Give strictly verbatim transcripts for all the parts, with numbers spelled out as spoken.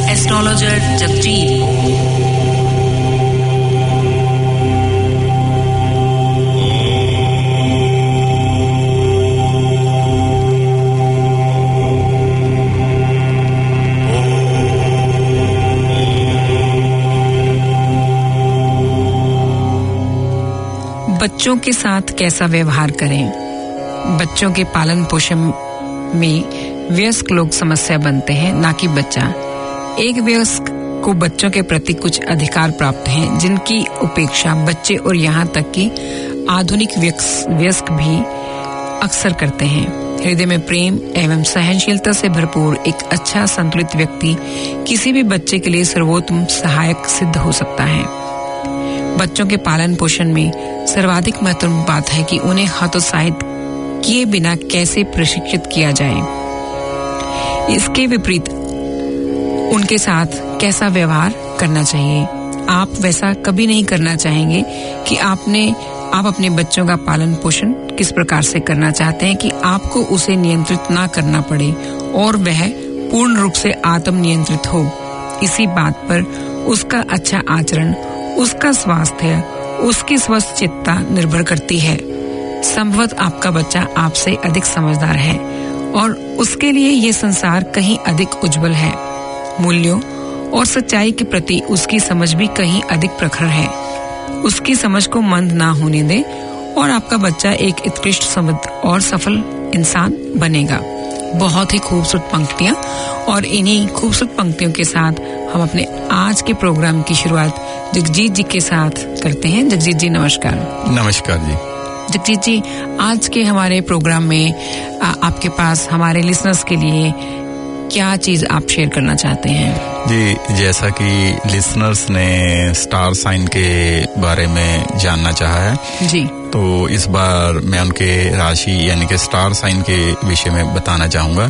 Astrologer Jagjit. बच्चों के साथ कैसा व्यवहार करें? बच्चों के पालन पोषण में वयस्क लोग समस्या बनते हैं, ना कि बच्चा। एक वयस्क को बच्चों के प्रति कुछ अधिकार प्राप्त हैं, जिनकी उपेक्षा बच्चे और यहाँ तक कि आधुनिक वयस्क भी अक्सर करते हैं। हृदय में प्रेम एवं सहनशीलता से भरपूर एक अच्छा संतुलित व्यक्ति किसी भी बच्चे के लिए सर्वोत्तम सहायक सिद्ध हो सकता है। बच्चों के पालन पोषण में सर्वाधिक महत्वपूर्ण बात है कि उन्हें हतोत्साहित किए बिना कैसे प्रशिक्षित किया जाए। इसके विपरीत उनके साथ कैसा व्यवहार करना चाहिए। आप वैसा कभी नहीं करना चाहेंगे कि आपने आप अपने बच्चों का पालन पोषण किस प्रकार से करना चाहते हैं कि आपको उसे नियंत्रित ना करना पड़े और वह पूर्ण रूप से आत्म नियंत्रित हो। इसी बात पर उसका अच्छा आचरण, उसका स्वास्थ्य, उसकी स्वस्थ चित्ता निर्भर करती है। संभवतः आपका बच्चा आपसे अधिक समझदार है और उसके लिए ये संसार कहीं अधिक उज्जवल है। मूल्यों और सच्चाई के प्रति उसकी समझ भी कहीं अधिक प्रखर है। उसकी समझ को मंद ना होने दें और आपका बच्चा एक उत्कृष्ट समृद्ध और सफल इंसान बनेगा। बहुत ही खूबसूरत पंक्तियां, और इन्हीं खूबसूरत पंक्तियों के साथ हम अपने आज के प्रोग्राम की शुरुआत जगजीत जी के साथ करते हैं। जगजीत जी नमस्कार। नमस्कार जी। जगजीत जी, आज के हमारे प्रोग्राम में आ, आपके पास हमारे लिसनर्स के लिए क्या चीज आप शेयर करना चाहते हैं? जी, जैसा कि लिसनर्स ने स्टार साइन के बारे में जानना चाहा है जी, तो इस बार मैं उनके राशि यानी कि स्टार साइन के विषय में बताना चाहूंगा।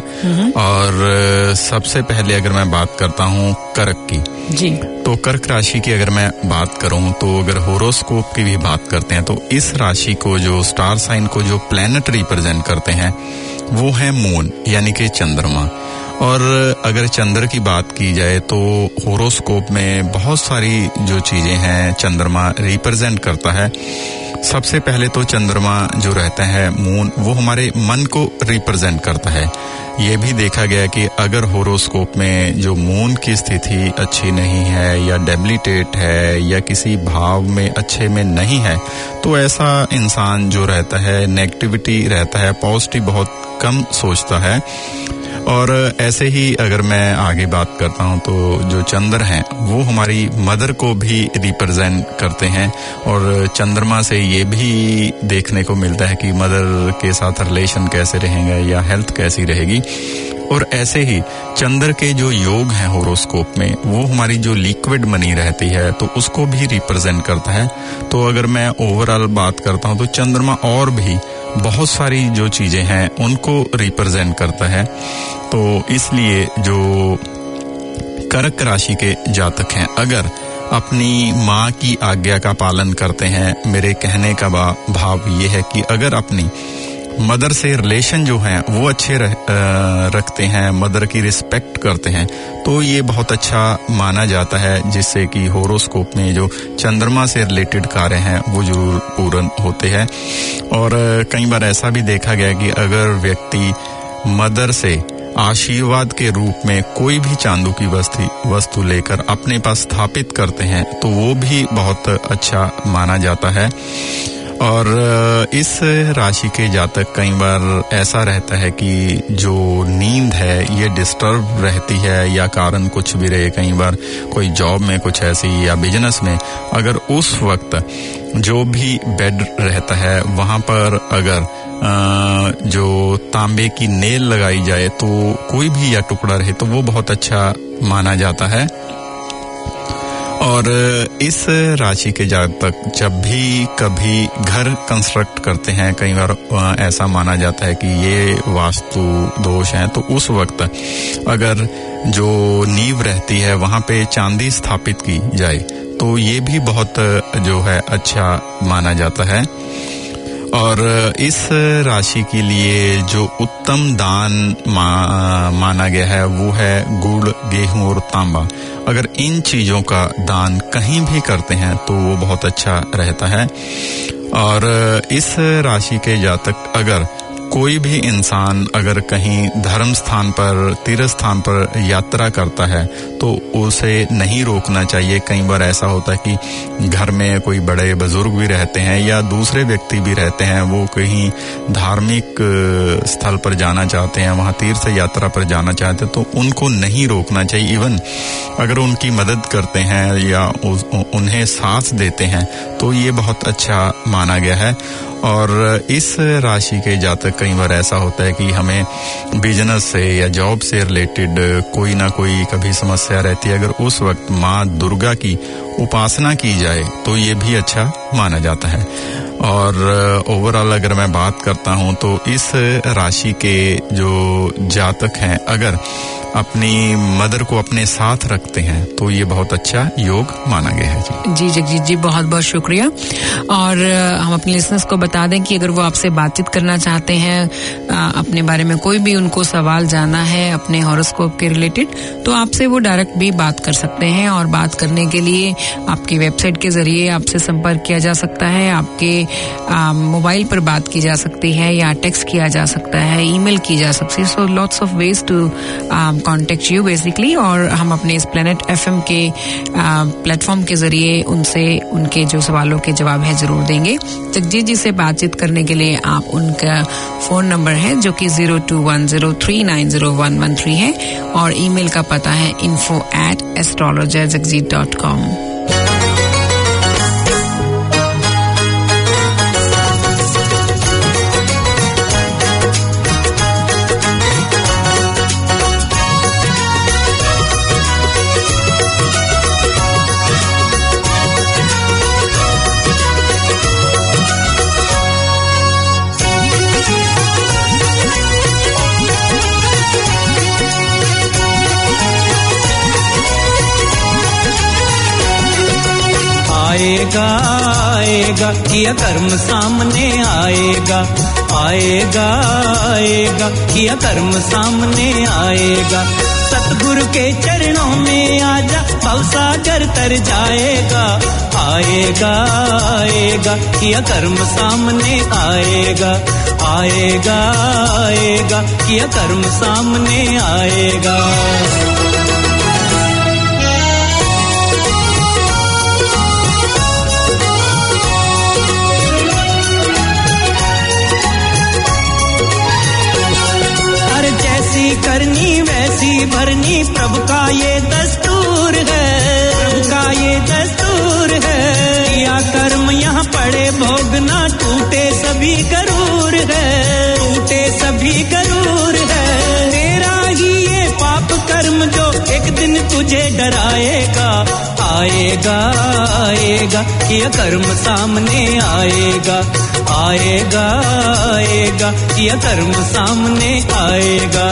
और सबसे पहले अगर मैं बात करता हूँ कर्क की जी, तो कर्क राशि की अगर मैं बात करूं तो अगर होरोस्कोप की भी बात करते हैं तो इस राशि को जो स्टार साइन को जो प्लैनेट रिप्रेजेंट करते हैं वो है मून यानी कि चंद्रमा। और अगर चंद्र की बात की जाए तो होरोस्कोप में बहुत सारी जो चीजें हैं चंद्रमा रिप्रेजेंट करता है। सबसे पहले तो चंद्रमा जो रहता है मून, वो हमारे मन को रिप्रेजेंट करता है। ये भी देखा गया कि अगर होरोस्कोप में जो मून की स्थिति अच्छी नहीं है या डेबिलिटेट है या किसी भाव में अच्छे में नहीं है तो ऐसा इंसान जो रहता है नेगेटिविटी रहता है, पॉजिटिव बहुत कम सोचता है। और ऐसे ही अगर मैं आगे बात करता हूं तो जो चंद्र हैं वो हमारी मदर को भी रिप्रेजेंट करते हैं। और चंद्रमा से ये भी देखने को मिलता है कि मदर के साथ रिलेशन कैसे रहेंगे या हेल्थ कैसी रहेगी। और ऐसे ही चंद्र के जो योग हैं होरोस्कोप में वो हमारी जो लिक्विड मनी रहती है तो उसको भी रिप्रेजेंट करता है। तो अगर मैं ओवरऑल बात करता हूं तो चंद्रमा और भी बहुत सारी जो चीजें हैं उनको रिप्रेजेंट करता है। तो इसलिए जो कर्क राशि के जातक हैं अगर अपनी माँ की आज्ञा का पालन करते हैं, मेरे कहने का भाव ये है कि अगर अपनी मदर से रिलेशन जो हैं वो अच्छे रह, रखते हैं, मदर की रिस्पेक्ट करते हैं तो ये बहुत अच्छा माना जाता है, जिससे कि होरोस्कोप में जो चंद्रमा से रिलेटेड कार्य हैं वो जरूर पूर्ण होते हैं। और कई बार ऐसा भी देखा गया कि अगर व्यक्ति मदर से आशीर्वाद के रूप में कोई भी चांदी की वस्तु वस्तु लेकर अपने पास स्थापित करते हैं तो वो भी बहुत अच्छा माना जाता है। और इस राशि के जातक कई बार ऐसा रहता है कि जो नींद है ये डिस्टर्ब रहती है या कारण कुछ भी रहे, कई बार कोई जॉब में कुछ ऐसी या बिजनेस में अगर उस वक्त जो भी बेड रहता है वहां पर अगर जो तांबे की नेल लगाई जाए तो कोई भी या टुकड़ा रहे तो वो बहुत अच्छा माना जाता है। और इस राशि के जातक जब भी कभी घर कंस्ट्रक्ट करते हैं कई बार ऐसा माना जाता है कि ये वास्तु दोष है, तो उस वक्त अगर जो नींव रहती है वहां पे चांदी स्थापित की जाए तो ये भी बहुत जो है अच्छा माना जाता है। और इस राशि के लिए जो उत्तम दान मा, माना गया है वो है गुड़, गेहूं और तांबा। अगर इन चीजों का दान कहीं भी करते हैं तो वो बहुत अच्छा रहता है। और इस राशि के जातक अगर कोई भी इंसान अगर कहीं धर्म स्थान पर, तीर्थ स्थान पर यात्रा करता है तो उसे नहीं रोकना चाहिए। कई बार ऐसा होता है कि घर में कोई बड़े बुजुर्ग भी रहते हैं या दूसरे व्यक्ति भी रहते हैं, वो कहीं धार्मिक स्थल पर जाना चाहते हैं, वहां तीर्थ यात्रा पर जाना चाहते हैं, तो उनको नहीं रोकना चाहिए। इवन अगर उनकी मदद करते हैं या उन्हें साथ देते हैं तो ये बहुत अच्छा माना गया है। और इस राशि के जातक कई बार ऐसा होता है कि हमें बिजनेस से या जॉब से रिलेटेड कोई ना कोई कभी समस्या रहती है। अगर उस वक्त माँ दुर्गा की उपासना की जाए तो ये भी अच्छा माना जाता है। और ओवरऑल अगर मैं बात करता हूं तो इस राशि के जो जातक हैं अगर अपनी मदर को अपने साथ रखते हैं तो ये बहुत अच्छा योग माना गया है। जी जी जगजीत जी, बहुत बहुत शुक्रिया। और हम अपने लिसनर्स को बता दें कि अगर वो आपसे बातचीत करना चाहते हैं, अपने बारे में कोई भी उनको सवाल जानना है अपने हॉरोस्कोप के रिलेटेड, तो आपसे वो डायरेक्ट भी बात कर सकते हैं। और बात करने के लिए आपकी वेबसाइट के जरिए आपसे संपर्क किया जा सकता है, आपके मोबाइल पर बात की जा सकती है या टेक्स्ट किया जा सकता है, ईमेल की जा सकती है। So lots of ways to contact you basically. और हम अपने इस प्लेनेट एफएम के प्लेटफॉर्म के जरिए उनसे उनके जो सवालों के जवाब है जरूर देंगे। जगजीत जी से बातचीत करने के लिए आप उनका फोन नंबर है जो कि zero two one zero three nine zero one one three है और ईमेल का पता है info at astrologer Jagjit dot com. आएगा आएगा किया कर्म सामने आएगा, आएगा आएगा किया कर्म सामने आएगा। सतगुरु के चरणों में आजा भवसागर तर जाएगा, आएगा आएगा किया कर्म सामने आएगा, आएगा आएगा किया कर्म सामने आएगा। करनी वैसी भरनी प्रभु का ये दस्तूर है, प्रभु का ये दस्तूर है। किया कर्म यहाँ पड़े भोगना, टूटे सभी गरूर है, टूटे सभी गरूर है। तेरा ही ये पाप कर्म जो एक दिन तुझे डराएगा, आएगा आएगा किया कर्म सामने आएगा, आएगा आएगा किया कर्म सामने आएगा।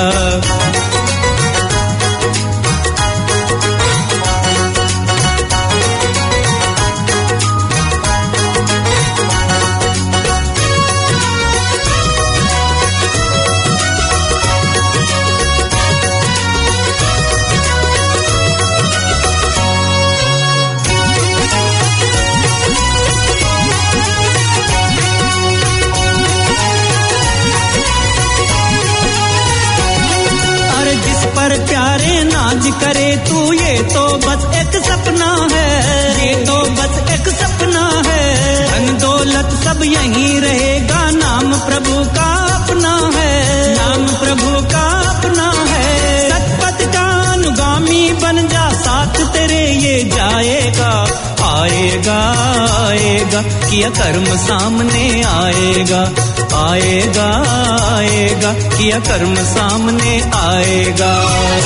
करे तू ये तो बस एक सपना है, ये तो बस एक सपना है। धन दौलत सब यहीं रहेगा, नाम प्रभु का अपना है, नाम प्रभु का अपना है। सतपथ का अनुगामी बन जा, साथ तेरे ये जाएगा, आएगा आएगा किया कर्म सामने आएगा, आएगा आएगा किया कर्म सामने आएगा।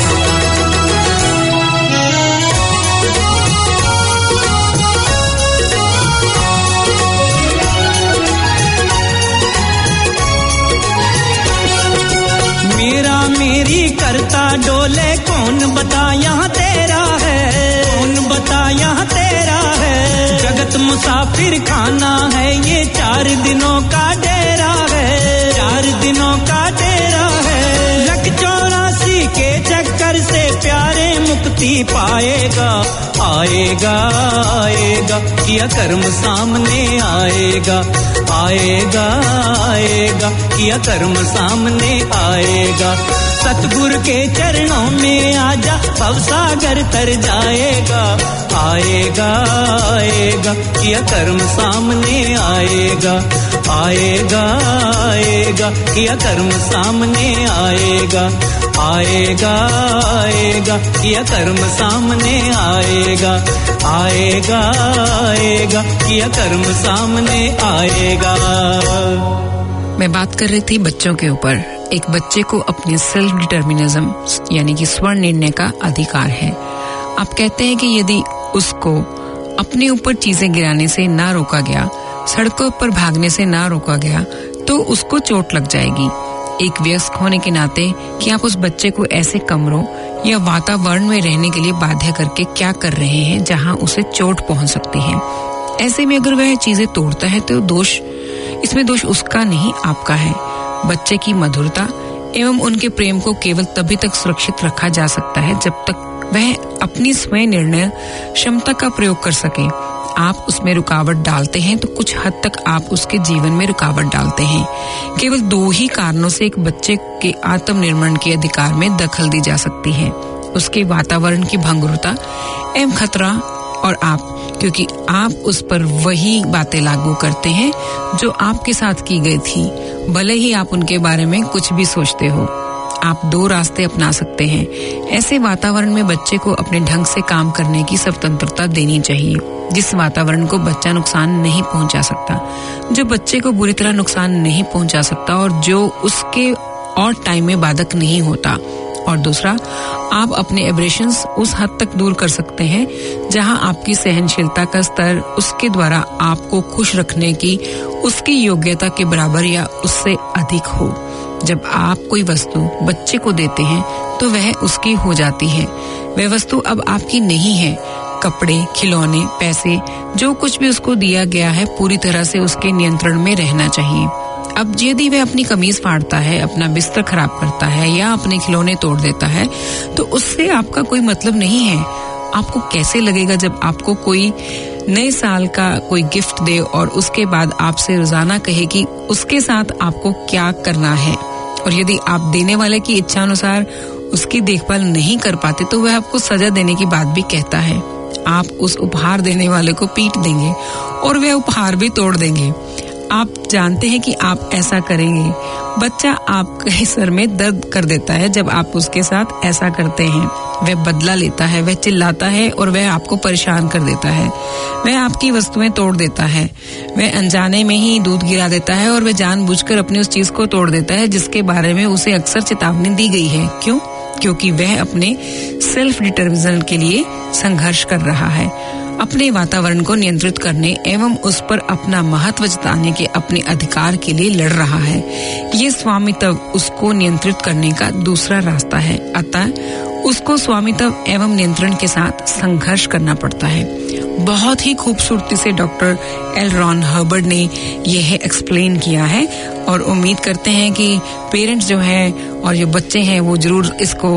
मेरा मेरी करता डोले, कौन बता यहाँ तेरा है, कौन बता यहाँ तेरा है। जगत मुसाफिर खाना है, ये चार दिनों का डेरा है, चार दिनों का डेरा है। लख चौरासी के चक्कर से प्यारे मुक्ति पाएगा, आएगा आएगा किया कर्म सामने आएगा, आएगा आएगा किया कर्म सामने आएगा। सतगुरु के चरणों में आजा, भवसागर तर जाएगा, आएगा आएगा किया कर्म सामने आएगा, आएगा आएगा किया कर्म सामने आएगा, आएगा आएगा किया कर्म सामने आएगा, आएगा आएगा किया कर्म सामने आएगा। मैं बात कर रही थी बच्चों के ऊपर। एक बच्चे को अपने सेल्फ डिटर्मिनिज्म यानी कि स्वर्ण निर्णय का अधिकार है। आप कहते हैं कि यदि उसको अपने ऊपर चीजें गिराने से ना रोका गया, सड़कों पर भागने से ना रोका गया, तो उसको चोट लग जाएगी। एक वयस्क होने के नाते कि आप उस बच्चे को ऐसे कमरों या वातावरण में रहने के लिए बाध्य करके क्या कर रहे हैं जहां उसे चोट पहुंच सकती है। ऐसे में अगर वह चीजें तोड़ता है तो दोष इसमें दोष उसका नहीं, आपका है। बच्चे की मधुरता एवं उनके प्रेम को केवल तभी तक सुरक्षित रखा जा सकता है जब तक वह अपनी स्वयं निर्णय क्षमता का प्रयोग कर सके। आप उसमें रुकावट डालते हैं तो कुछ हद तक आप उसके जीवन में रुकावट डालते हैं। केवल दो ही कारणों से एक बच्चे के आत्मनिर्माण के अधिकार में दखल दी जा सकती है, उसके वातावरण की भंगुरता एवं खतरा और आप, क्योंकि आप उस पर वही बातें लागू करते हैं जो आपके साथ की गई थी, भले ही आप उनके बारे में कुछ भी सोचते हो। आप दो रास्ते अपना सकते हैं। ऐसे वातावरण में बच्चे को अपने ढंग से काम करने की स्वतंत्रता देनी चाहिए, जिस वातावरण को बच्चा नुकसान नहीं पहुंचा सकता, जो बच्चे को बुरी तरह नुकसान नहीं पहुंचा सकता और जो उसके और टाइम में बाधक नहीं होता। और दूसरा, आप अपने एब्रेशंस उस हद तक दूर कर सकते हैं जहां आपकी सहनशीलता का स्तर उसके द्वारा आपको खुश रखने की उसकी योग्यता के बराबर या उससे अधिक हो। जब आप कोई वस्तु बच्चे को देते हैं तो वह उसकी हो जाती है। वह वस्तु अब आपकी नहीं है। कपड़े, खिलौने, पैसे, जो कुछ भी उसको दिया गया है पूरी तरह से उसके नियंत्रण में रहना चाहिए। अब यदि वह अपनी कमीज फाड़ता है, अपना बिस्तर खराब करता है या अपने खिलौने तोड़ देता है तो उससे आपका कोई मतलब नहीं है। आपको कैसे लगेगा जब आपको कोई नए साल का कोई गिफ्ट दे और उसके बाद आपसे रोजाना कहे कि उसके साथ आपको क्या करना है, और यदि आप देने वाले की इच्छा अनुसार उसकी देखभाल नहीं कर पाते तो वह आपको सजा देने की बात भी कहता है। आप उस उपहार देने वाले को पीट देंगे और वह उपहार भी तोड़ देंगे। आप जानते हैं कि आप ऐसा करेंगे। बच्चा आपके सर में दर्द कर देता है जब आप उसके साथ ऐसा करते हैं। वह बदला लेता है, वह चिल्लाता है और वह आपको परेशान कर देता है। वह आपकी वस्तुएं तोड़ देता है। वह अनजाने में ही दूध गिरा देता है और वह जानबूझकर अपनी उस चीज को तोड़ देता है जिसके बारे में उसे अक्सर चेतावनी दी गई है। क्यों? क्योंकि वह अपने सेल्फ डिटर्मिनेशन के लिए संघर्ष कर रहा है, अपने वातावरण को नियंत्रित करने एवं उस पर अपना महत्व जताने के अपने अधिकार के लिए लड़ रहा है। ये स्वामित्व उसको नियंत्रित करने का दूसरा रास्ता है, अतः उसको स्वामित्व एवं नियंत्रण के साथ संघर्ष करना पड़ता है। बहुत ही खूबसूरती से डॉक्टर एल रॉन हर्बर्ट ने यह एक्सप्लेन किया है और उम्मीद करते हैं कि पेरेंट्स जो हैं और जो बच्चे हैं वो जरूर इसको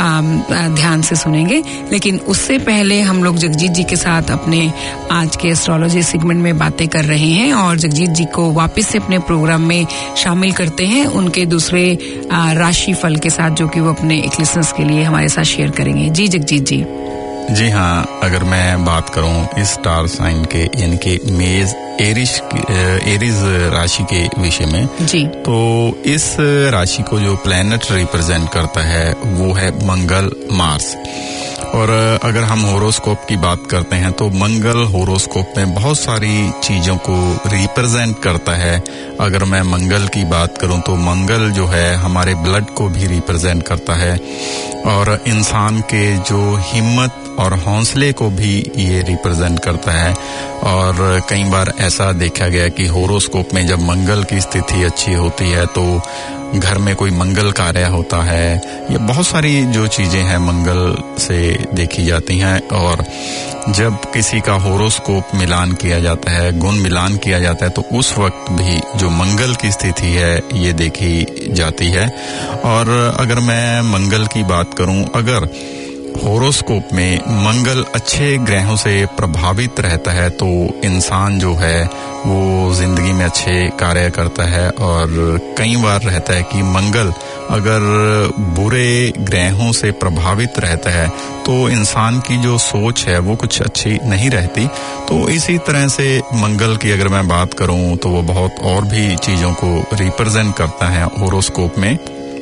ध्यान से सुनेंगे। लेकिन उससे पहले हम लोग जगजीत जी के साथ अपने आज के एस्ट्रोलॉजी सेगमेंट में बातें कर रहे हैं और जगजीत जी को वापस से अपने प्रोग्राम में शामिल करते हैं उनके दूसरे राशि फल के साथ, जो कि वो अपने एक लिसनर्स के लिए हमारे साथ शेयर करेंगे। जी जगजीत जी। जी हाँ, अगर मैं बात करूं इस स्टार साइन के यानी कि मेष एरिश एरिज राशि के विषय में जी, तो इस राशि को जो प्लैनेट रिप्रेजेंट करता है वो है मंगल, मार्स। और अगर हम होरोस्कोप की बात करते हैं तो मंगल होरोस्कोप में बहुत सारी चीजों को रिप्रेजेंट करता है। अगर मैं मंगल की बात करूं तो मंगल जो है हमारे ब्लड को भी रिप्रेजेंट करता है और इंसान के जो हिम्मत और हौसले को भी ये रिप्रेजेंट करता है। और कई बार ऐसा देखा गया कि होरोस्कोप में जब मंगल की स्थिति अच्छी होती है तो घर में कोई मंगल कार्य होता है, ये बहुत सारी जो चीजें हैं मंगल से देखी जाती हैं। और जब किसी का होरोस्कोप मिलान किया जाता है, गुण मिलान किया जाता है, तो उस वक्त भी जो मंगल की स्थिति है ये देखी जाती है। और अगर मैं मंगल की बात करूं, अगर होरोस्कोप में मंगल अच्छे ग्रहों से प्रभावित रहता है तो इंसान जो है वो जिंदगी में अच्छे कार्य करता है। और कई बार रहता है कि मंगल अगर बुरे ग्रहों से प्रभावित रहता है तो इंसान की जो सोच है वो कुछ अच्छी नहीं रहती। तो इसी तरह से मंगल की अगर मैं बात करूं तो वो बहुत और भी चीजों को रिप्रेजेंट करता है होरोस्कोप में।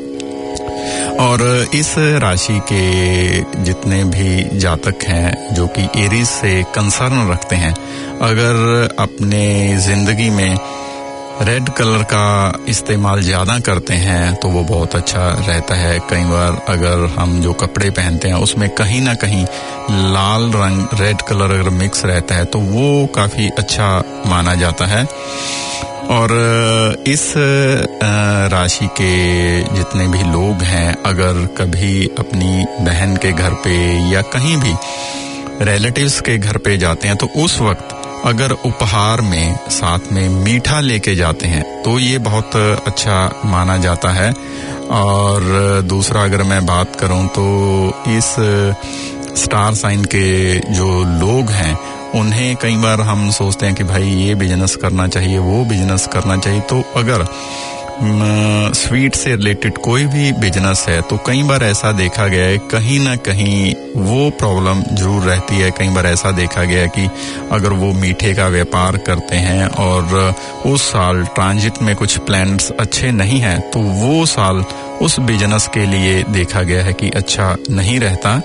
और इस राशि के जितने भी जातक हैं जो कि एरीज से कंसर्न रखते हैं, अगर अपने जिंदगी में रेड कलर का इस्तेमाल ज्यादा करते हैं तो वो बहुत अच्छा रहता है। कई बार अगर हम जो कपड़े पहनते हैं उसमें कहीं ना कहीं लाल रंग, रेड कलर अगर मिक्स रहता है तो वो काफी अच्छा माना जाता है। और इस राशि के जितने भी लोग हैं, अगर कभी अपनी बहन के घर पे या कहीं भी रिलेटिव्स के घर पे जाते हैं तो उस वक्त अगर उपहार में साथ में मीठा लेके जाते हैं तो ये बहुत अच्छा माना जाता है। और दूसरा अगर मैं बात करूं तो इस स्टार साइन के जो लोग हैं उन्हें कई बार हम सोचते हैं कि भाई ये बिजनेस करना चाहिए, वो बिजनेस करना चाहिए। तो अगर स्वीट से रिलेटेड कोई भी बिजनेस है तो कई बार ऐसा देखा गया है कहीं ना कहीं वो प्रॉब्लम जरूर रहती है। कई बार ऐसा देखा गया है कि अगर वो मीठे का व्यापार करते हैं और उस साल ट्रांजिट में कुछ प्लान्स अच्छे नहीं हैं तो वो साल उस बिजनेस के लिए देखा गया है कि अच्छा नहीं रहता।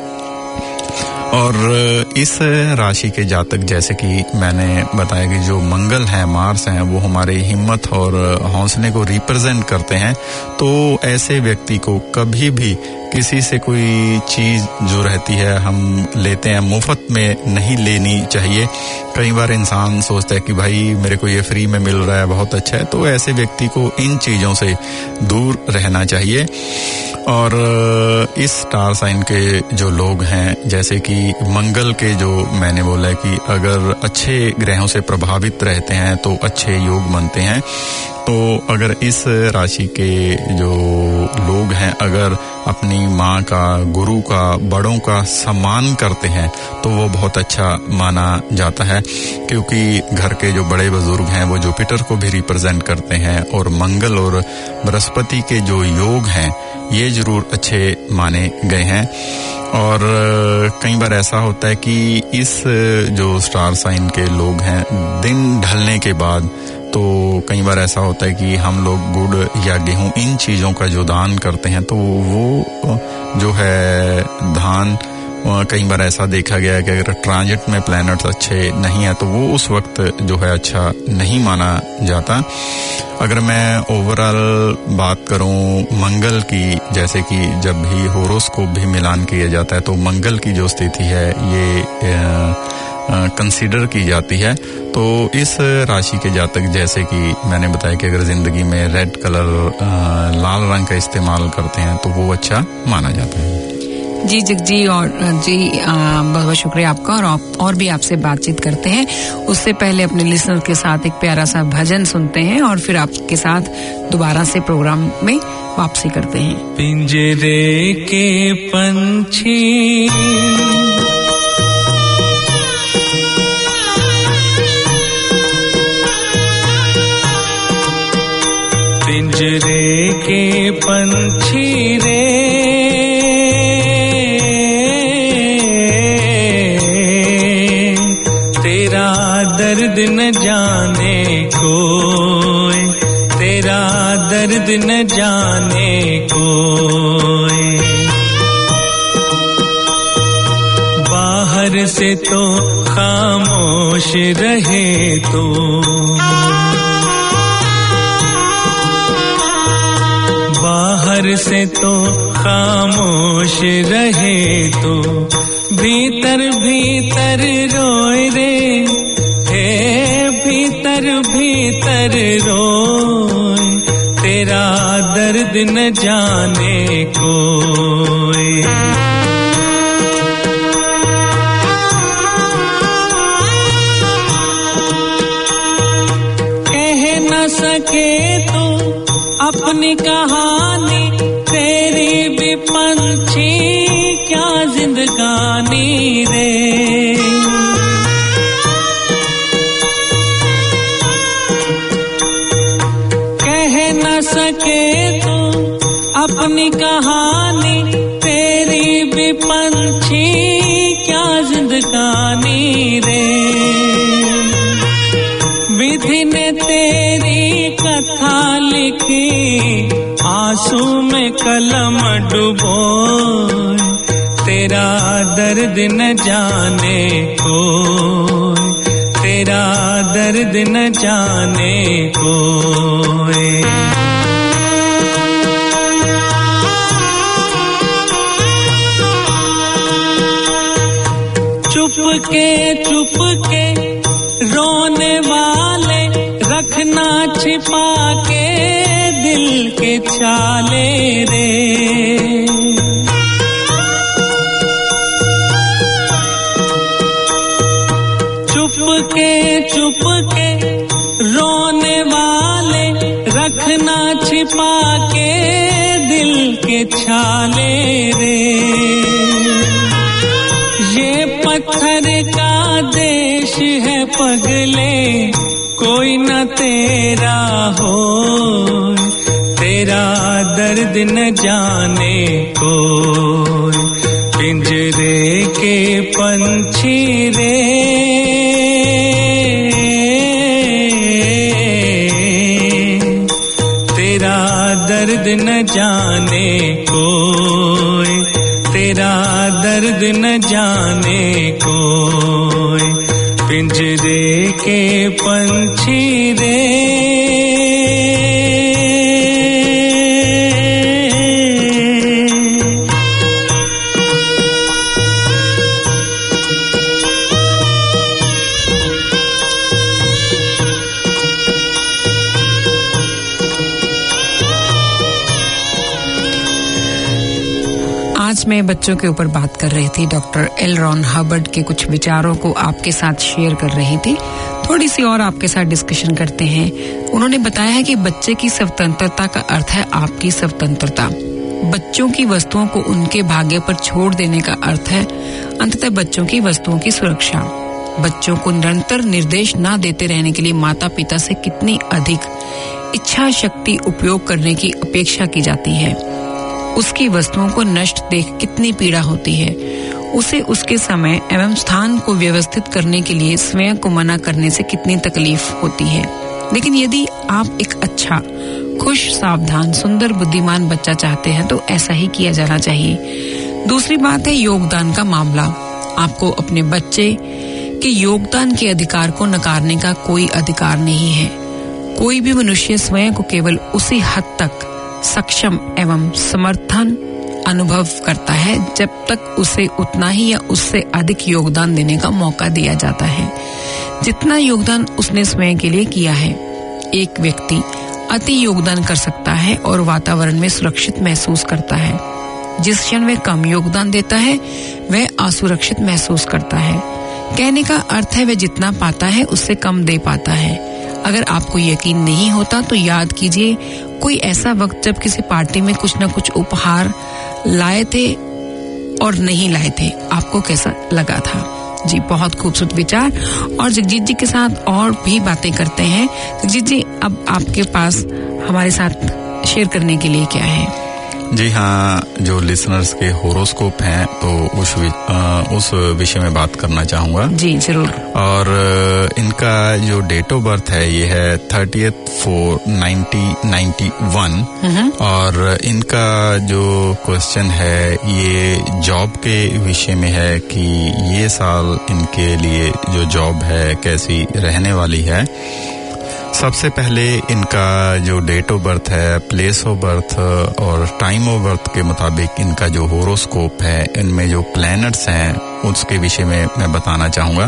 और इस राशि के जातक, जैसे कि मैंने बताया कि जो मंगल है, मार्स हैं, वो हमारे हिम्मत और हौसले को रिप्रेजेंट करते हैं। तो ऐसे व्यक्ति को कभी भी किसी से कोई चीज जो रहती है हम लेते हैं मुफ्त में नहीं लेनी चाहिए। कई बार इंसान सोचता है कि भाई मेरे को ये फ्री में मिल रहा है, बहुत अच्छा है। तो ऐसे व्यक्ति को इन चीजों से दूर रहना चाहिए। और इस स्टार साइन के जो लोग हैं, जैसे कि मंगल के जो मैंने बोला है कि अगर अच्छे ग्रहों से प्रभावित रहते हैं तो अच्छे योग बनते हैं। तो अगर इस राशि के जो लोग हैं अगर अपनी माँ का, गुरु का, बड़ों का सम्मान करते हैं तो वो बहुत अच्छा माना जाता है, क्योंकि घर के जो बड़े बुजुर्ग हैं वो जुपिटर को भी रिप्रेजेंट करते हैं। और मंगल और बृहस्पति के जो योग हैं ये जरूर अच्छे माने गए हैं। और कई बार ऐसा होता है कि इस जो स्टार साइन के लोग हैं दिन ढलने के बाद तो कई बार ऐसा होता है कि हम लोग गुड़ या गेहूं इन चीजों का जो दान करते हैं तो वो जो है धान, कई बार ऐसा देखा गया है कि अगर ट्रांजिट में प्लैनेट्स अच्छे नहीं है तो वो उस वक्त जो है अच्छा नहीं माना जाता। अगर मैं ओवरऑल बात करूं मंगल की, जैसे कि जब भी होरोस्कोप भी मिलान किया जाता है तो मंगल की जो स्थिति है ये कंसीडर की जाती है। तो इस राशि के जातक, जैसे कि मैंने बताया कि अगर जिंदगी में रेड कलर, लाल रंग का इस्तेमाल करते हैं तो वो अच्छा माना जाता है। जी जगजी और जी बहुत बहुत शुक्रिया आपका। और आप और भी आपसे बातचीत करते हैं, उससे पहले अपने लिसनर के साथ एक प्यारा सा भजन सुनते हैं और फिर आपके साथ दोबारा से प्रोग्राम में वापसी करते हैं। पिंजरे के पंछी पिंजरे के पंछी रे, तेरा दर्द न जाने कोई, तेरा दर्द न जाने कोई। बाहर से तो खामोश रहे तो, बाहर से तो खामोश रहे तो, भीतर भीतर रोए रे, हे भीतर भीतर रोए, तेरा दर्द न जाने कोई। कह न सके तो अपनी कहानी, तेरी भी पंछी क्या जिंदगानी रे। सके तो अपनी कहानी, तेरी भी पंछी क्या जिंदगानी रे। विधि ने तेरी कथा लिखी, आंसू में कलम डुबोए, तेरा दर्द न जाने कोई, तेरा दर्द न जाने कोई। चुप के चुप के रोने वाले, रखना छिपा के दिल के छाले रे। चुप के चुप के रोने वाले, रखना छिपा के दिल के छाले रे। ये पत्थर का देश है पगले, कोई न तेरा हो, तेरा दर्द न जाने कोई। पिंजरे के पंछी रे, तेरा दर्द न जाने कोई, तेरा दर्द न जाने कोई। पिंजरे के पंछी रे। आज मैं बच्चों के ऊपर बात कर रही थी, डॉक्टर एल रॉन हर्बर्ट के कुछ विचारों को आपके साथ शेयर कर रही थी। थोड़ी सी और आपके साथ डिस्कशन करते हैं। उन्होंने बताया है कि बच्चे की स्वतंत्रता का अर्थ है आपकी स्वतंत्रता। बच्चों की वस्तुओं को उनके भाग्य पर छोड़ देने का अर्थ है अंततः बच्चों की वस्तुओं की सुरक्षा। बच्चों को निरंतर निर्देश न देते रहने के लिए माता पिता से कितनी अधिक इच्छा शक्ति उपयोग करने की अपेक्षा की जाती है। उसकी वस्तुओं को नष्ट देख कितनी पीड़ा होती है। उसे उसके समय एवं स्थान को व्यवस्थित करने के लिए स्वयं को मना करने से कितनी तकलीफ होती है। लेकिन यदि आप एक अच्छा, खुश, सावधान, सुंदर, बुद्धिमान बच्चा चाहते हैं तो ऐसा ही किया जाना चाहिए। दूसरी बात है योगदान का मामला। आपको अपने बच्चे के योगदान के अधिकार को नकारने का कोई अधिकार नहीं है। कोई भी मनुष्य स्वयं को केवल उसी हद तक सक्षम एवं समर्थन अनुभव करता है जब तक उसे उतना ही या उससे अधिक योगदान देने का मौका दिया जाता है जितना योगदान उसने स्वयं के लिए किया है। एक व्यक्ति अति योगदान कर सकता है और वातावरण में सुरक्षित महसूस करता है। जिस क्षण वह कम योगदान देता है वह असुरक्षित महसूस करता है। कहने का अर्थ है वह जितना पाता है उससे कम दे पाता है। अगर आपको यकीन नहीं होता तो याद कीजिए कोई ऐसा वक्त जब किसी पार्टी में कुछ न कुछ उपहार लाए थे और नहीं लाए थे, आपको कैसा लगा था। जी बहुत खूबसूरत विचार। और जगजीत जी के साथ और भी बातें करते हैं। जगजीत जी अब आपके पास हमारे साथ शेयर करने के लिए क्या है? जी हाँ, जो लिसनर्स के होरोस्कोप हैं तो उस आ, उस विषय में बात करना चाहूँगा। जी जरूर। और इनका जो डेट ऑफ बर्थ है ये है thirtieth four nineteen ninety one. और इनका जो क्वेश्चन है ये जॉब के विषय में है कि ये साल इनके लिए जो जॉब है कैसी रहने वाली है। सबसे पहले इनका जो डेट ऑफ बर्थ है, प्लेस ऑफ बर्थ और टाइम ऑफ बर्थ के मुताबिक इनका जो होरोस्कोप है, इनमें जो प्लैनेट्स हैं उसके विषय में मैं बताना चाहूँगा।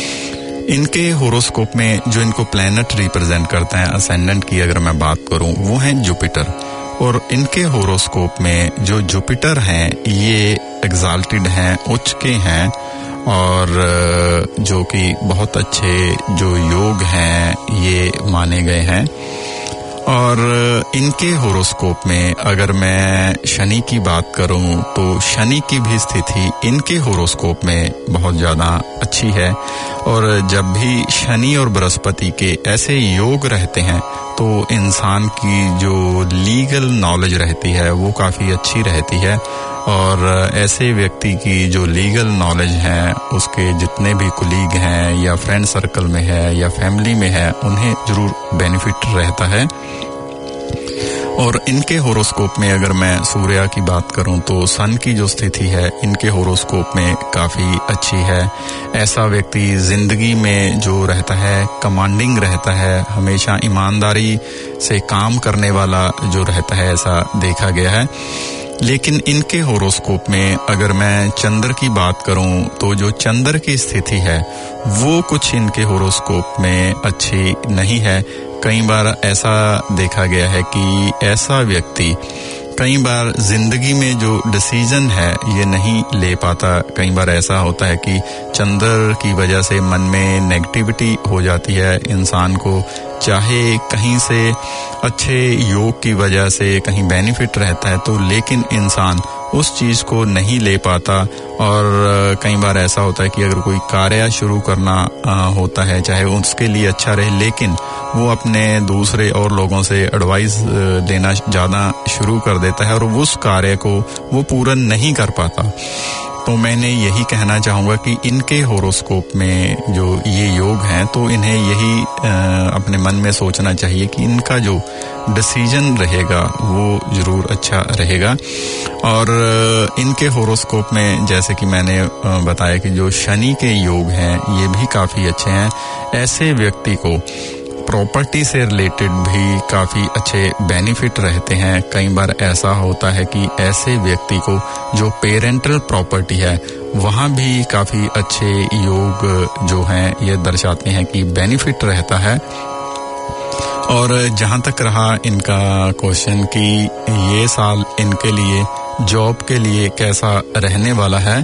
इनके होरोस्कोप में जो इनको प्लैनेट रिप्रेजेंट करते हैं, असेंडेंट की अगर मैं बात करूँ, वो है जुपिटर। और इनके होरोस्कोप में जो जुपिटर हैं ये एग्जाल्टेड हैं, उच्च के हैं और जो कि बहुत अच्छे जो योग हैं ये माने गए हैं। और इनके होरोस्कोप में अगर मैं शनि की बात करूं तो शनि की भी स्थिति इनके होरोस्कोप में बहुत ज़्यादा अच्छी है। और जब भी शनि और बृहस्पति के ऐसे योग रहते हैं तो इंसान की जो लीगल नॉलेज रहती है वो काफ़ी अच्छी रहती है। और ऐसे व्यक्ति की जो लीगल नॉलेज है उसके जितने भी कुलीग हैं या फ्रेंड सर्कल में है या फैमिली में है उन्हें जरूर बेनिफिट रहता है। और इनके होरोस्कोप में अगर मैं सूर्य की बात करूं तो सन की जो स्थिति है इनके होरोस्कोप में काफ़ी अच्छी है। ऐसा व्यक्ति जिंदगी में जो रहता है कमांडिंग रहता है, हमेशा ईमानदारी से काम करने वाला जो रहता है ऐसा देखा गया है। लेकिन इनके होरोस्कोप में अगर मैं चंद्र की बात करूं तो जो चंद्र की स्थिति है वो कुछ इनके होरोस्कोप में अच्छी नहीं है। कई बार ऐसा देखा गया है कि ऐसा व्यक्ति कई बार जिंदगी में जो डिसीजन है ये नहीं ले पाता। कई बार ऐसा होता है कि चंद्र की वजह से मन में नेगेटिविटी हो जाती है इंसान को, चाहे कहीं से अच्छे योग की वजह से कहीं बेनिफिट रहता है तो लेकिन इंसान उस चीज को नहीं ले पाता। और कई बार ऐसा होता है कि अगर कोई कार्य शुरू करना होता है चाहे उसके लिए अच्छा रहे लेकिन वो अपने दूसरे और लोगों से एडवाइस लेना ज्यादा शुरू कर देता है और उस कार्य को वो पूरा नहीं कर पाता। तो मैंने यही कहना चाहूँगा कि इनके होरोस्कोप में जो ये योग हैं तो इन्हें यही अपने मन में सोचना चाहिए कि इनका जो डिसीजन रहेगा वो जरूर अच्छा रहेगा। और इनके होरोस्कोप में जैसे कि मैंने बताया कि जो शनि के योग हैं ये भी काफ़ी अच्छे हैं। ऐसे व्यक्ति को प्रॉपर्टी से रिलेटेड भी काफ़ी अच्छे बेनिफिट रहते हैं। कई बार ऐसा होता है कि ऐसे व्यक्ति को जो पेरेंटल प्रॉपर्टी है वहाँ भी काफ़ी अच्छे योग जो हैं ये दर्शाते हैं कि बेनिफिट रहता है। और जहाँ तक रहा इनका क्वेश्चन कि ये साल इनके लिए जॉब के लिए कैसा रहने वाला है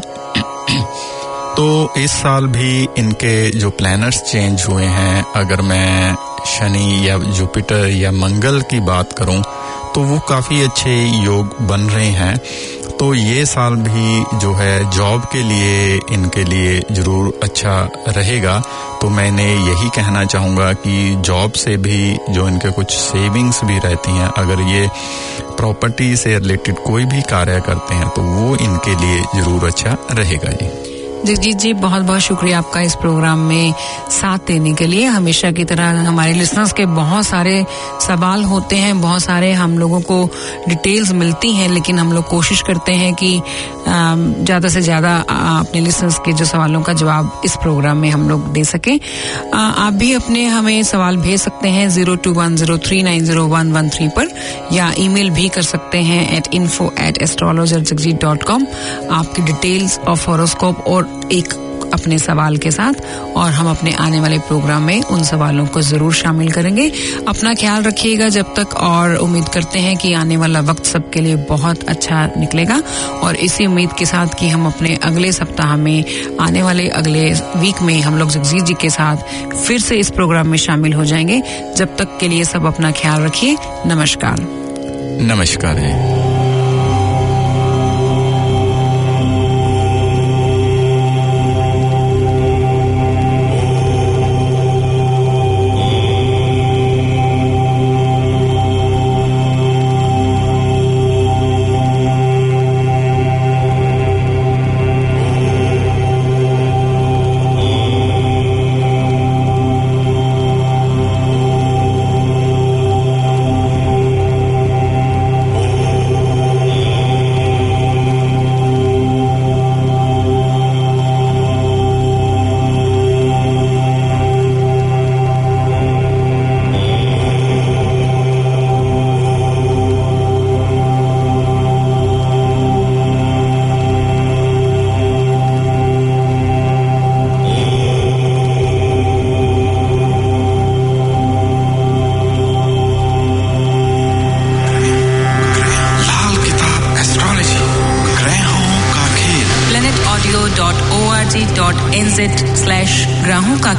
तो इस साल भी इनके जो प्लैनेट्स चेंज हुए हैं, अगर मैं शनि या जुपिटर या मंगल की बात करूं तो वो काफ़ी अच्छे योग बन रहे हैं। तो ये साल भी जो है जॉब के लिए इनके लिए जरूर अच्छा रहेगा। तो मैंने यही कहना चाहूँगा कि जॉब से भी जो इनके कुछ सेविंग्स भी रहती हैं, अगर ये प्रॉपर्टी से रिलेटेड कोई भी कार्य करते हैं तो वो इनके लिए जरूर अच्छा रहेगा। जी जगजीत जी, बहुत बहुत शुक्रिया आपका इस प्रोग्राम में साथ देने के लिए। हमेशा की तरह हमारे लिसनर्स के बहुत सारे सवाल होते हैं, बहुत सारे हम लोगों को डिटेल्स मिलती हैं, लेकिन हम लोग कोशिश करते हैं कि ज़्यादा से ज़्यादा अपने लिसनर्स के जो सवालों का जवाब इस प्रोग्राम में हम लोग दे सकें। आप भी अपने हमें सवाल भेज सकते हैं zero two one zero three nine zero one one three पर, या ईमेल भी कर सकते हैं at info at astrologer Jagjit dot com आपकी डिटेल्स ऑफ हॉरोस्कोप और एक अपने सवाल के साथ, और हम अपने आने वाले प्रोग्राम में उन सवालों को जरूर शामिल करेंगे। अपना ख्याल रखिएगा जब तक, और उम्मीद करते हैं कि आने वाला वक्त सबके लिए बहुत अच्छा निकलेगा। और इसी उम्मीद के साथ कि हम अपने अगले सप्ताह में, आने वाले अगले वीक में हम लोग जगजीत जी के साथ फिर से इस प्रोग्राम में शामिल हो जाएंगे। जब तक के लिए सब अपना ख्याल रखिए। नमस्कार। नमस्कार।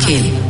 खेल।